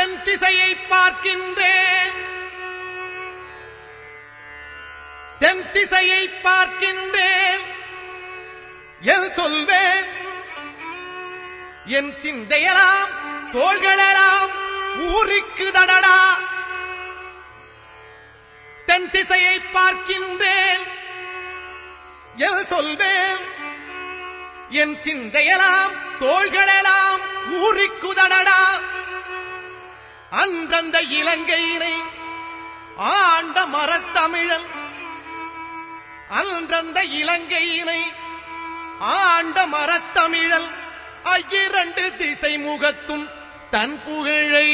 தென் திசையை பார்க்கின்றேன், தென் திசையை பார்க்கின்றேன். என் சொல்வேன் என் சிந்தையெல்லாம் தோள்களெல்லாம் ஊறிக்குதடா. தென் திசையை பார்க்கின்றேன், என் சொல்வேன் என் சிந்தையெல்லாம் தோள்களெல்லாம் ஊறிக்குதடா. அன்றந்த இலங்கையினை ஆண்ட மரத்தமிழன், அன்றந்த இலங்கையினை ஆண்ட மரத்தமிழல் ஐயிரண்டு திசை முகத்தும் தன் புகழை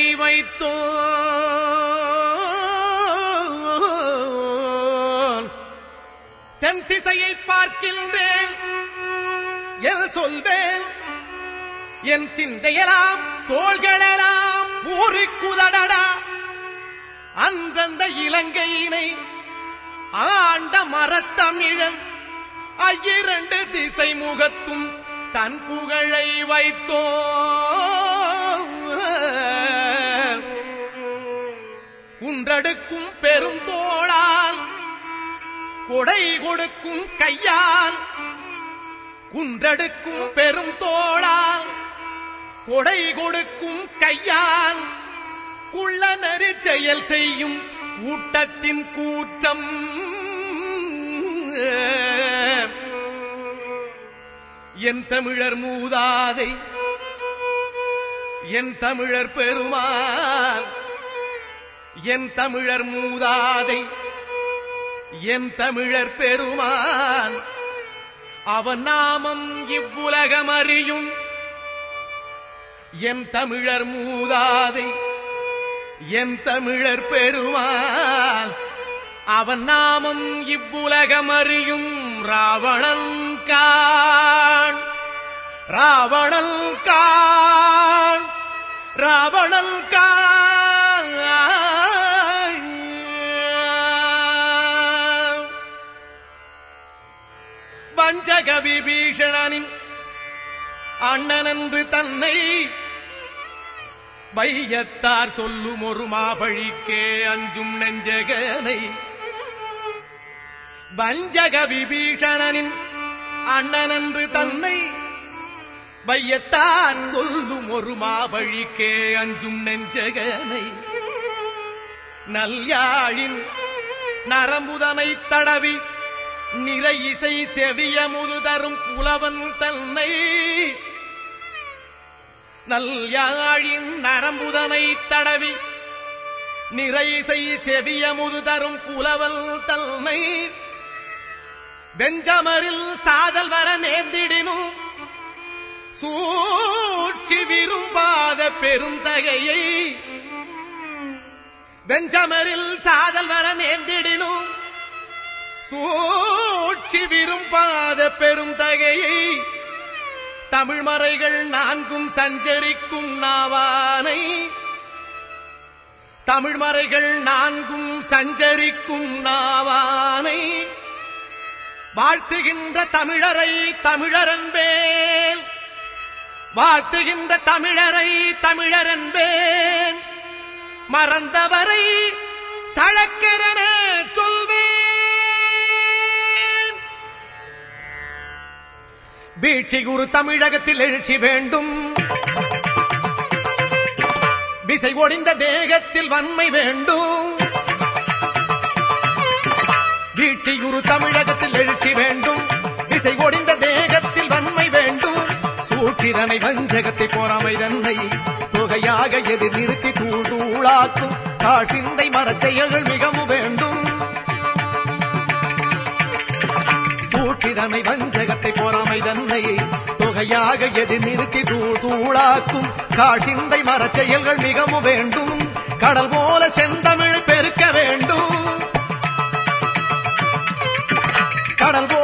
வைத்தோன். தென் திசையை பார்க்கின்றேன், என் சொல்வேன் என் சிந்தையெல்லாம் தோள்களெல்லாம் ஊறிக்குதடா. அன்றந்த இலங்கையினை ஆண்ட மரத்தமிழன் ஐயிரண்டு திசை முகத்தும் தன் புகழை வைத்தோன். குன்றெடுக்கும் பெரும் தோளால் கொடை கொடுக்கும் கையால், குன்றெடுக்கும் பெரும் தோளால் கொடை கொடுக்கும் கையால் குள்ள நெறி செயல் செய்யும் ஊட்டத்தின் கூற்றம். என் தமிழர் மூதாதை, என் தமிழர் பெருமான், என் தமிழர் மூதாதை, என் தமிழர் பெருமான். அவன் நாமம் இவ்வுலகம் அறியும். என் தமிழர் மூதாதை, என் தமிழர் பெருமான். அவன் நாமம் இவ்வுலகம் அறியும். ராவணன் காண், ராவணன் காண், ராவணன் காண். வஞ்சக விபீஷணனின் அண்ணனென்று தன்னை வையத்தார் சொல்லும் ஒரு மாபழிக்கே அஞ்சும் நெஞ்சகனை. வஞ்சக விபீஷணனின் அண்ணனென்று தன்னை வையத்தார் சொல்லும் ஒரு மாபழிக்கே அஞ்சும் நெஞ்சகனை. நல்யாழின் நரம்புதனை தடவி நிறை இசை செவிய முதுதரும் புலவன் தன்னை. நல்யாழின் நரம்புதனை தடவி நிறை இசை செவிய முதுதரும் புலவன் தன்னை. வெஞ்சமரில் சாதல் வர நேர்ந்திடினும் சூழ்ச்சி விரும்பாத பெருந்தகையை. வெஞ்சமரில் சாதல் வர நேர்ந்திடினும் சூழ்ச்சி விரும்பாத பெருந்தகையை. தமிழ் மறைகள் நான்கும் சஞ்சரிக்கும் நாவானை, தமிழ் மறைகள் நான்கும் சஞ்சரிக்கும் நாவானை. வாழ்த்துகின்ற தமிழரை தமிழரன்பேன், வாழ்த்துகின்ற தமிழரை தமிழரன்பேன். மறந்தவரை சழக்கரென சொல்வேன். வீழ்ச்சி ஒரு தமிழகத்தில் எழுச்சி வேண்டும். விசை ஒடிந்த தேகத்தில் வன்மை வேண்டும். வீழ்ச்சியுறு தமிழகத்தில் எழுச்சி வேண்டும். விசை ஒடிந்த தேகத்தில் வன்மை வேண்டும். சூற்றிரனை வஞ்சகத்தை போராமை தன்னை தொகையாக எதிர் நிறுத்தி தூள் தூளாக்கும் தாழ் சிந்தை மரச்செயல்கள் மிகவும் வேண்டும். சூற்றிரனை வஞ்சகத்தை போராமை தன்னை தொகையாக எதிர் நிறுத்தி தூள் தூளாக்கும் தாழ் சிந்தை மரச்செயல்கள் மிகவும் வேண்டும். கடல் போல செந்தமிழ் பெருக்க வேண்டும். கடல்